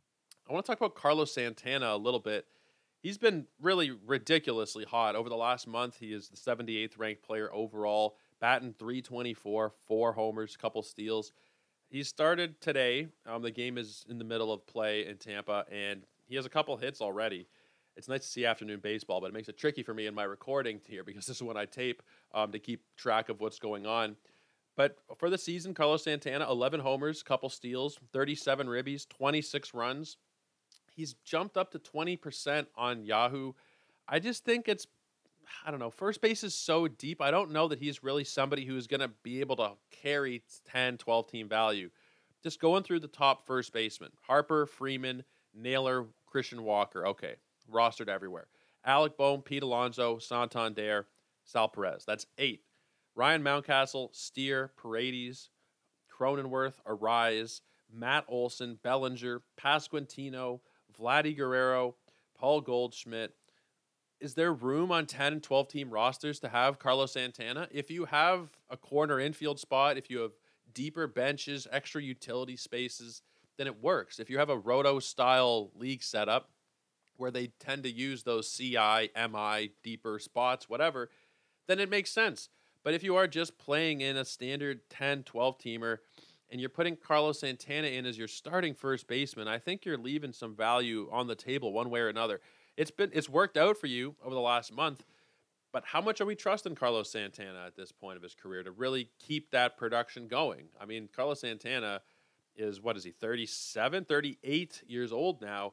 I want to talk about Carlos Santana a little bit. He's been really ridiculously hot. Over the last month, he is the seventy-eighth ranked player overall, batting three twenty-four, four homers, couple steals. He started today. Um, the game is in the middle of play in Tampa, and he has a couple hits already. It's nice to see afternoon baseball, but it makes it tricky for me in my recording here because this is when I tape um, to keep track of what's going on. But for the season, Carlos Santana, eleven homers, couple steals, thirty-seven ribbies, twenty-six runs. He's jumped up to twenty percent on Yahoo. I just think it's, I don't know, first base is so deep. I don't know that he's really somebody who's going to be able to carry ten, twelve team value. Just going through the top first baseman. Harper, Freeman, Naylor, Christian Walker. Okay. Rostered everywhere. Alec Bohm, Pete Alonso, Santander, Sal Perez. That's eight. Ryan Mountcastle, Steer, Paredes, Cronenworth, Arise, Matt Olson, Bellinger, Pasquantino, Vladdy Guerrero, Paul Goldschmidt. Is there room on ten and twelve team rosters to have Carlos Santana? If you have a corner infield spot, if you have deeper benches, extra utility spaces, then it works. If you have a roto style league setup where they tend to use those C I, M I, deeper spots, whatever, then it makes sense. But if you are just playing in a standard ten, twelve teamer and you're putting Carlos Santana in as your starting first baseman, I think you're leaving some value on the table one way or another. It's been it's worked out for you over the last month, but how much are we trusting Carlos Santana at this point of his career to really keep that production going? I mean, Carlos Santana is, what is he, thirty-seven, thirty-eight years old now.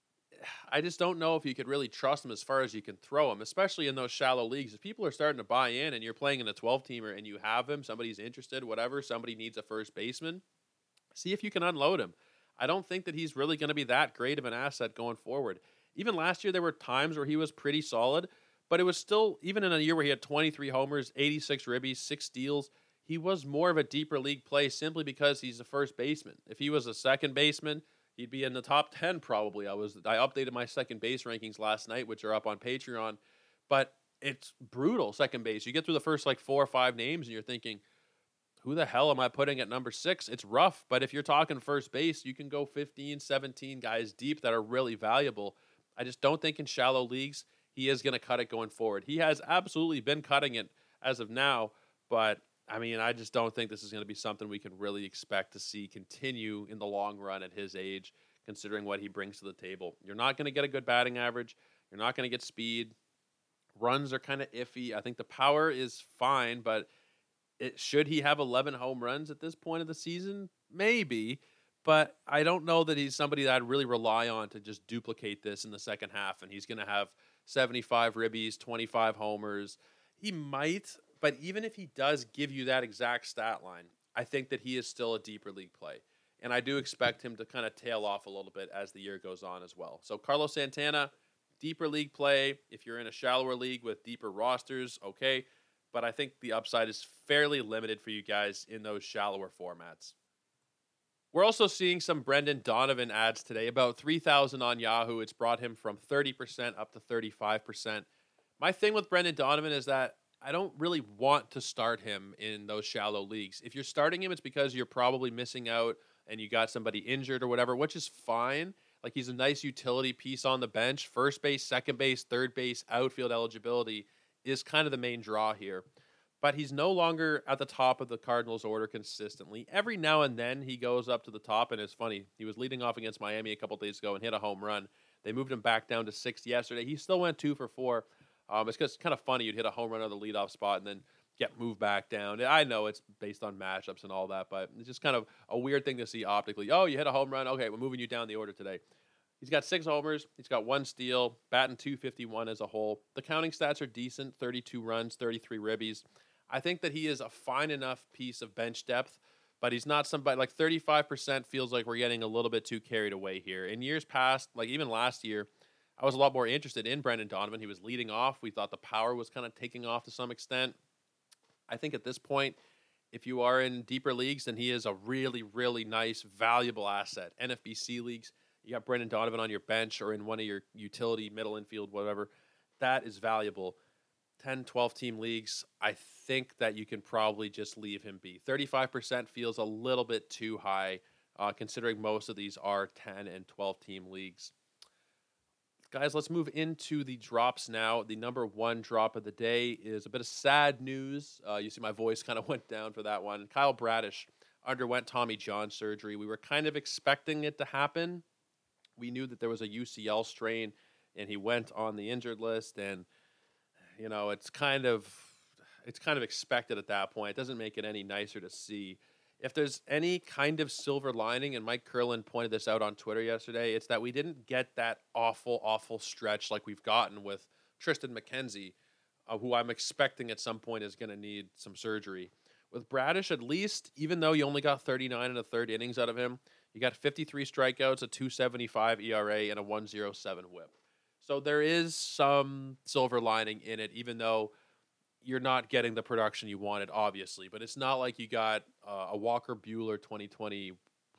I just don't know if you could really trust him as far as you can throw him, especially in those shallow leagues. If people are starting to buy in and you're playing in a twelve-teamer and you have him, somebody's interested, whatever, somebody needs a first baseman, see if you can unload him. I don't think that he's really going to be that great of an asset going forward. Even last year, there were times where he was pretty solid, but it was still, even in a year where he had twenty-three homers, eighty-six ribbies, six steals, he was more of a deeper league play simply because he's a first baseman. If he was a second baseman, he'd be in the top ten probably. I was I updated my second base rankings last night, which are up on Patreon, but it's brutal second base. You get through the first like four or five names and you're thinking, who the hell am I putting at number six? It's rough, but if you're talking first base, you can go fifteen, seventeen guys deep that are really valuable. I just don't think in shallow leagues he is going to cut it going forward. He has absolutely been cutting it as of now, but I mean, I just don't think this is going to be something we can really expect to see continue in the long run at his age, considering what he brings to the table. You're not going to get a good batting average. You're not going to get speed. Runs are kind of iffy. I think the power is fine, but it, should he have eleven home runs at this point of the season? Maybe. But I don't know that he's somebody that I'd really rely on to just duplicate this in the second half, and he's going to have seventy-five ribbies, twenty-five homers. He might, but even if he does give you that exact stat line, I think that he is still a deeper league play. And I do expect him to kind of tail off a little bit as the year goes on as well. So Carlos Santana, deeper league play. If you're in a shallower league with deeper rosters, okay. But I think the upside is fairly limited for you guys in those shallower formats. We're also seeing some Brendan Donovan ads today, about three thousand on Yahoo. It's brought him from thirty percent up to thirty-five percent. My thing with Brendan Donovan is that I don't really want to start him in those shallow leagues. If you're starting him, it's because you're probably missing out and you got somebody injured or whatever, which is fine. Like, he's a nice utility piece on the bench. First base, second base, third base, outfield eligibility is kind of the main draw here. But he's no longer at the top of the Cardinals order consistently. Every now and then he goes up to the top, and it's funny. He was leading off against Miami a couple days ago and hit a home run. They moved him back down to sixth yesterday. He still went two for four. Um, it's just kind of funny. You'd hit a home run on the leadoff spot and then get moved back down. I know it's based on matchups and all that, but it's just kind of a weird thing to see optically. Oh, you hit a home run. Okay, we're moving you down the order today. He's got six homers. He's got one steal, batting two fifty-one as a whole. The counting stats are decent, thirty-two runs, thirty-three ribbies. I think that he is a fine enough piece of bench depth, but he's not somebody like thirty-five percent feels like we're getting a little bit too carried away here. In years past, like even last year, I was a lot more interested in Brendan Donovan. He was leading off. We thought the power was kind of taking off to some extent. I think at this point, if you are in deeper leagues, then he is a really, really nice, valuable asset. N F B C leagues, you got Brendan Donovan on your bench or in one of your utility, middle infield, whatever. That is valuable. ten, twelve team leagues, I think that you can probably just leave him be. thirty-five percent feels a little bit too high, uh, considering most of these are ten and twelve team leagues. Guys, let's move into the drops now. The number one drop of the day is a bit of sad news. Uh, you see my voice kind of went down for that one. Kyle Bradish underwent Tommy John surgery. We were kind of expecting it to happen. We knew that there was a U C L strain, and he went on the injured list, and you know, it's kind of it's kind of expected at that point. It doesn't make it any nicer to see. If there's any kind of silver lining, and Mike Curlin pointed this out on Twitter yesterday, it's that we didn't get that awful, awful stretch like we've gotten with Tristan McKenzie, uh, who I'm expecting at some point is going to need some surgery. With Bradish, at least, even though you only got thirty-nine and a third innings out of him, you got fifty-three strikeouts, a two seventy-five E R A, and a one oh seven whip. So there is some silver lining in it, even though you're not getting the production you wanted, obviously. But it's not like you got uh, a Walker Buehler twenty twenty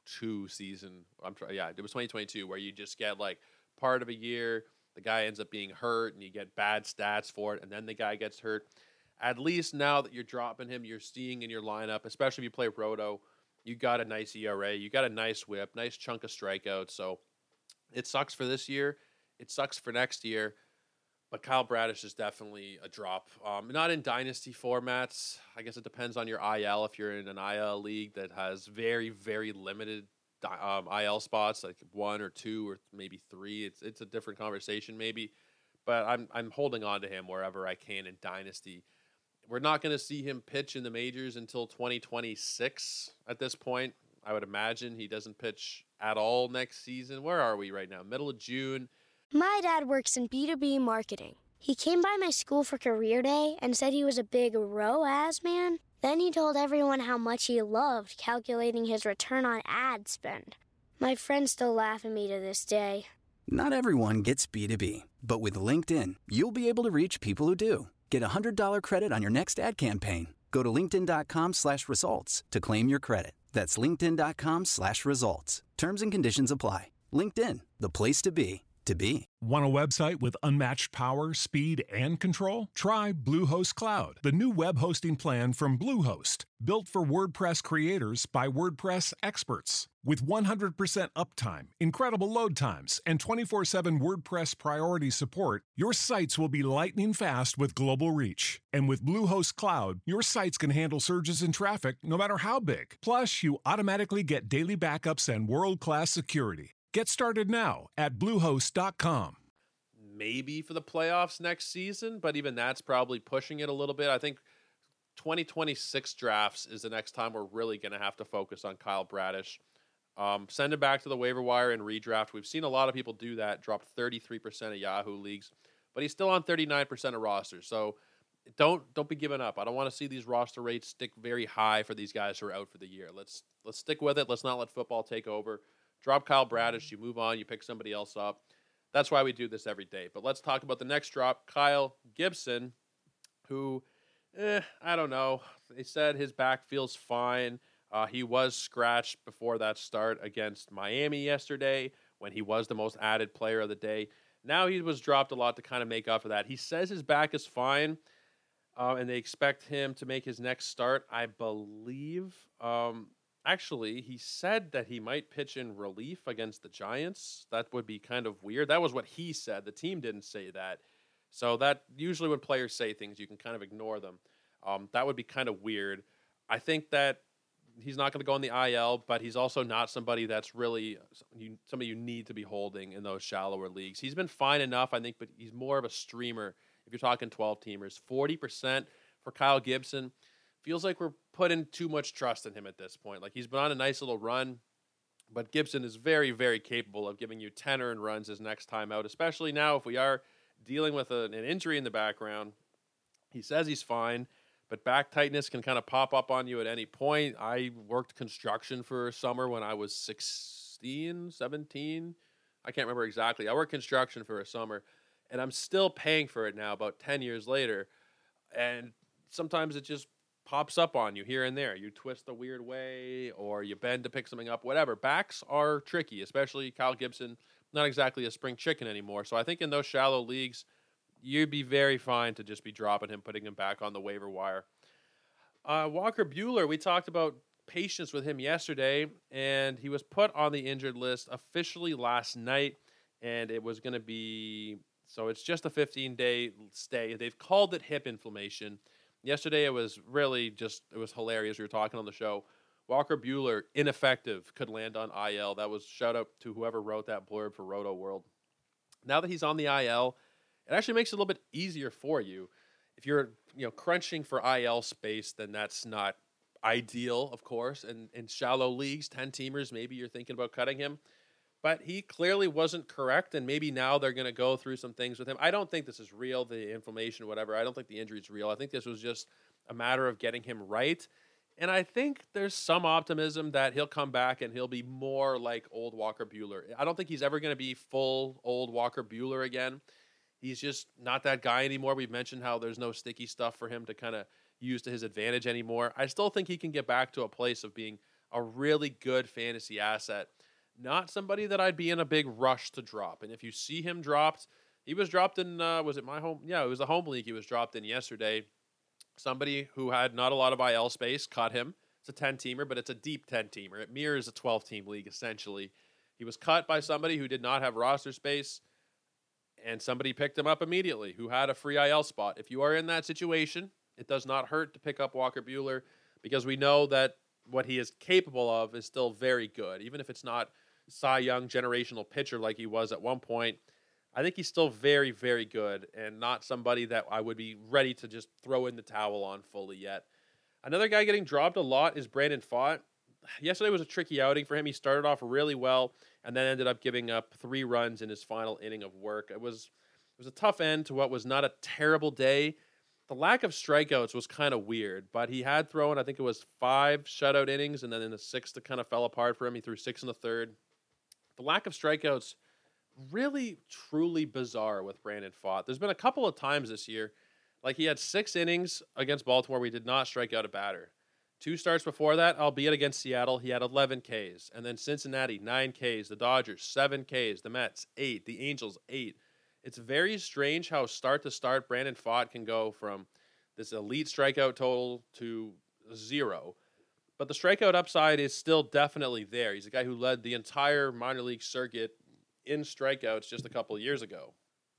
twenty-two season. I'm trying, yeah, it was twenty twenty-two where you just get like part of a year, the guy ends up being hurt, and you get bad stats for it, and then the guy gets hurt. At least now that you're dropping him, you're seeing in your lineup, especially if you play Roto, you got a nice E R A, you got a nice whip, nice chunk of strikeouts. So it sucks for this year. It sucks for next year. But Kyle Bradish is definitely a drop. Um, not in dynasty formats. I guess it depends on your I L. If you're in an I L league that has very, very limited um, I L spots, like one or two or maybe three, it's it's a different conversation maybe. But I'm I'm holding on to him wherever I can in dynasty. We're not going to see him pitch in the majors until twenty twenty-six at this point. I would imagine he doesn't pitch at all next season. Where are we right now? Middle of June. My dad works in B two B marketing. He came by my school for career day and said he was a big R O A S man. Then he told everyone how much he loved calculating his return on ad spend. My friends still laugh at me to this day. Not everyone gets B two B, but with LinkedIn, you'll be able to reach people who do. Get a one hundred dollars credit on your next ad campaign. Go to linkedin.com slash results to claim your credit. That's linkedin.com slash results. Terms and conditions apply. LinkedIn, the place to be, to be. Want a website with unmatched power, speed, and control? Try Bluehost Cloud, the new web hosting plan from Bluehost, built for WordPress creators by WordPress experts. With one hundred percent uptime, incredible load times, and twenty-four seven WordPress priority support, your sites will be lightning fast with global reach. And with Bluehost Cloud, your sites can handle surges in traffic no matter how big. Plus, you automatically get daily backups and world-class security. Get started now at bluehost dot com. Maybe for the playoffs next season, but even that's probably pushing it a little bit. I think twenty twenty-six drafts is the next time we're really going to have to focus on Kyle Bradish. Um, send him back to the waiver wire and redraft. We've seen a lot of people do that, drop thirty-three percent of Yahoo leagues, but he's still on thirty-nine percent of rosters. So don't don't be giving up. I don't want to see these roster rates stick very high for these guys who are out for the year. Let's let's stick with it. Let's not let football take over. Drop Kyle Bradish, you move on, you pick somebody else up. That's why we do this every day. But let's talk about the next drop, Kyle Gibson, who, eh, I don't know. They said his back feels fine. Uh, he was scratched before that start against Miami yesterday when he was the most added player of the day. Now he was dropped a lot to kind of make up for that. He says his back is fine, uh, and they expect him to make his next start, I believe. Um, actually, he said that he might pitch in relief against the Giants. That would be kind of weird. That was what he said. The team didn't say that. So that usually when players say things, you can kind of ignore them. Um, that would be kind of weird. I think that he's not going to go on the I L, but he's also not somebody that's really you, somebody you need to be holding in those shallower leagues. He's been fine enough, I think, but he's more of a streamer if you're talking twelve-teamers. forty percent for Kyle Gibson. Feels like we're putting too much trust in him at this point. Like, he's been on a nice little run, but Gibson is very, very capable of giving you ten earned runs his next time out, especially now if we are dealing with a, an injury in the background. He says he's fine, but back tightness can kind of pop up on you at any point. I worked construction for a summer when I was sixteen, seventeen. I can't remember exactly. I worked construction for a summer, and I'm still paying for it now about ten years later. And sometimes it just pops up on you here and there. You twist a weird way or you bend to pick something up, whatever. Backs are tricky, especially Kyle Gibson, not exactly a spring chicken anymore. So I think in those shallow leagues, you'd be very fine to just be dropping him, putting him back on the waiver wire. Uh, Walker Buehler, we talked about patience with him yesterday, and he was put on the injured list officially last night, and it was going to be, so it's just a fifteen-day stay. They've called it hip inflammation. Yesterday, it was really just, it was hilarious. We were talking on the show. Walker Buehler, ineffective, could land on I L. That was shout out to whoever wrote that blurb for Roto World. Now that he's on the I L, it actually makes it a little bit easier for you. If you're, you know, crunching for I L space, then that's not ideal, of course. And in shallow leagues, ten-teamers, maybe you're thinking about cutting him. But he clearly wasn't correct, and maybe now they're going to go through some things with him. I don't think this is real, the inflammation, whatever. I don't think the injury is real. I think this was just a matter of getting him right. And I think there's some optimism that he'll come back and he'll be more like old Walker Buehler. I don't think he's ever going to be full old Walker Buehler again. He's just not that guy anymore. We've mentioned how there's no sticky stuff for him to kind of use to his advantage anymore. I still think he can get back to a place of being a really good fantasy asset. Not somebody that I'd be in a big rush to drop. And if you see him dropped, he was dropped in, uh, was it my home? Yeah, it was the home league he was dropped in yesterday. Somebody who had not a lot of I L space cut him. It's a ten-teamer, but it's a deep ten-teamer. It mirrors a twelve-team league, essentially. He was cut by somebody who did not have roster space, and somebody picked him up immediately who had a free I L spot. If you are in that situation, it does not hurt to pick up Walker Buehler because we know that what he is capable of is still very good. Even if it's not Cy Young generational pitcher like he was at one point, I think he's still very, very good and not somebody that I would be ready to just throw in the towel on fully yet. Another guy getting dropped a lot is Brandon Pfaadt. Yesterday was a tricky outing for him. He started off really well and then ended up giving up three runs in his final inning of work. It was it was a tough end to what was not a terrible day. The lack of strikeouts was kind of weird, but he had thrown, I think it was five shutout innings, and then in the sixth it kind of fell apart for him. He threw six in the third. The lack of strikeouts, really, truly bizarre with Brandon Pfaadt. There's been a couple of times this year, like he had six innings against Baltimore where he did not strike out a batter. Two starts before that, albeit against Seattle, he had eleven Ks. And then Cincinnati, nine Ks. The Dodgers, seven Ks. The Mets, eight. The Angels, eight. It's very strange how start to start Brandon Pfaadt can go from this elite strikeout total to zero. But the strikeout upside is still definitely there. He's a guy who led the entire minor league circuit in strikeouts just a couple of years ago.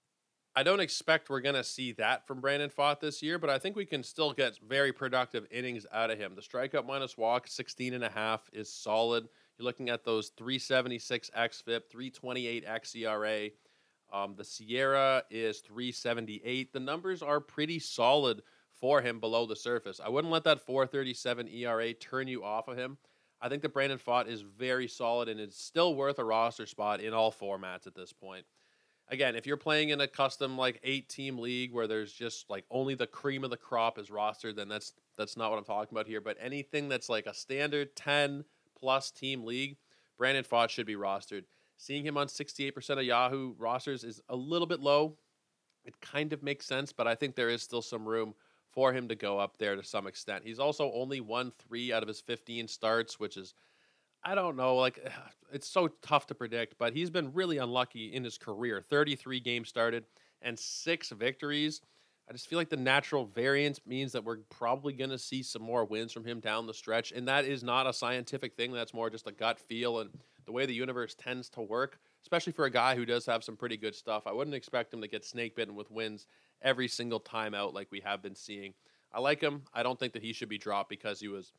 I don't expect we're going to see that from Brandon Pfaadt this year, but I think we can still get very productive innings out of him. The strikeout minus walk, sixteen and a half, is solid. You're looking at those three seventy-six xFIP, three twenty-eight xERA. Um, the Sierra is three seventy-eight. The numbers are pretty solid for him below the surface. I wouldn't let that four thirty-seven E R A turn you off of him. I think that Brandon Pfaadt is very solid and is still worth a roster spot in all formats at this point. Again, if you're playing in a custom like eight-team league where there's just like only the cream of the crop is rostered, then that's that's not what I'm talking about here. But anything that's like a standard ten-plus team league, Brandon Pfaadt should be rostered. Seeing him on sixty-eight percent of Yahoo rosters is a little bit low. It kind of makes sense, but I think there is still some room for him to go up there to some extent. He's also only won three out of his fifteen starts, which is, I don't know, like it's so tough to predict, but he's been really unlucky in his career. thirty-three games started and six victories. I just feel like the natural variance means that we're probably going to see some more wins from him down the stretch, and that is not a scientific thing. That's more just a gut feel and the way the universe tends to work, especially for a guy who does have some pretty good stuff. I wouldn't expect him to get snake bitten with wins every single time out like we have been seeing. I like him. I don't think that he should be dropped because he was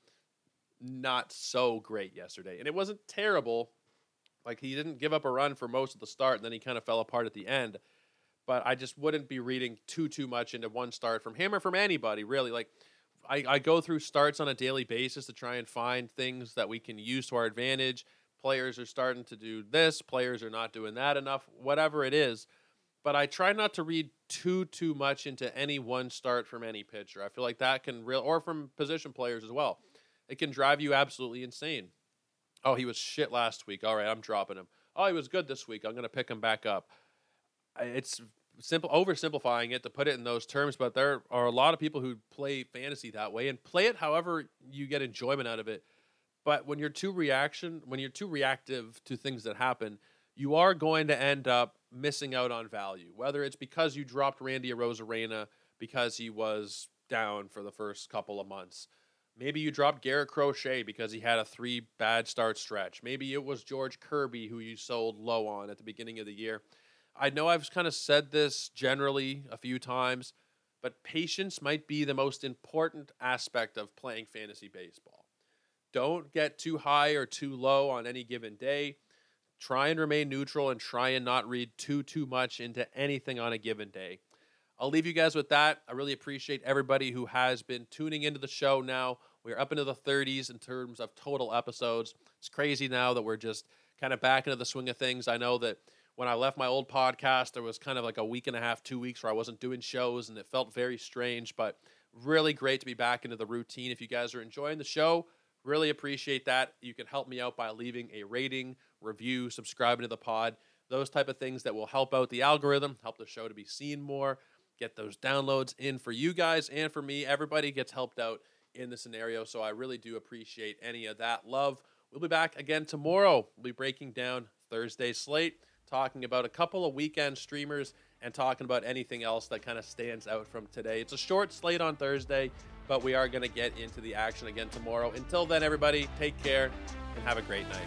not so great yesterday. And it wasn't terrible. Like, he didn't give up a run for most of the start, and then he kind of fell apart at the end. But I just wouldn't be reading too, too much into one start from him or from anybody, really. Like, I, I go through starts on a daily basis to try and find things that we can use to our advantage. Players are starting to do this. Players are not doing that enough, whatever it is. But I try not to read too, too much into any one start from any pitcher. I feel like that can real or from position players as well. It can drive you absolutely insane. Oh, he was shit last week. All right, I'm dropping him. Oh, he was good this week. I'm going to pick him back up. It's simple, oversimplifying it to put it in those terms, but there are a lot of people who play fantasy that way and play it however you get enjoyment out of it. But when you're too reaction, when you're too reactive to things that happen, you are going to end up missing out on value. Whether it's because you dropped Randy Arozarena because he was down for the first couple of months. Maybe you dropped Garrett Crochet because he had a three bad start stretch. Maybe it was George Kirby who you sold low on at the beginning of the year. I know I've kind of said this generally a few times, but patience might be the most important aspect of playing fantasy baseball. Don't get too high or too low on any given day. Try and remain neutral and try and not read too, too much into anything on a given day. I'll leave you guys with that. I really appreciate everybody who has been tuning into the show now. We're up into the thirties in terms of total episodes. It's crazy now that we're just kind of back into the swing of things. I know that when I left my old podcast, there was kind of like a week and a half, two weeks where I wasn't doing shows, and it felt very strange, but really great to be back into the routine. If you guys are enjoying the show, really appreciate that. You can help me out by leaving a rating, review, subscribing to the pod, those type of things that will help out the algorithm, help the show to be seen more, get those downloads in for you guys and for me. Everybody gets helped out in the scenario. So I really do appreciate any of that love. We'll be back again tomorrow. We'll be breaking down Thursday's slate, talking about a couple of weekend streamers, and talking about anything else that kind of stands out from today. It's a short slate on Thursday, but we are going to get into the action again tomorrow. Until then, everybody, take care and have a great night.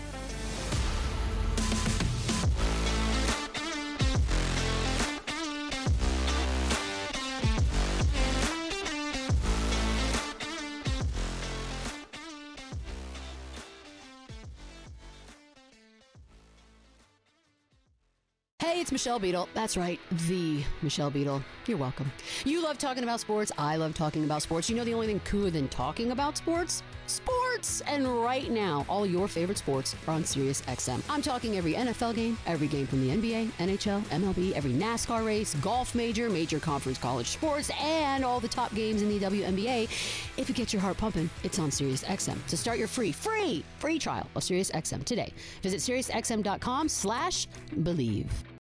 Hey, it's Michelle Beadle. That's right, the Michelle Beadle. You're welcome. You love talking about sports. I love talking about sports. You know the only thing cooler than talking about sports? Sports! And right now, all your favorite sports are on Sirius X M. I'm talking every N F L game, every game from the N B A, N H L, M L B, every NASCAR race, golf major, major conference college sports, and all the top games in the W N B A. If it gets your heart pumping, it's on Sirius X M. So start your free, free, free trial of Sirius X M today. Visit SiriusXM.com slash believe.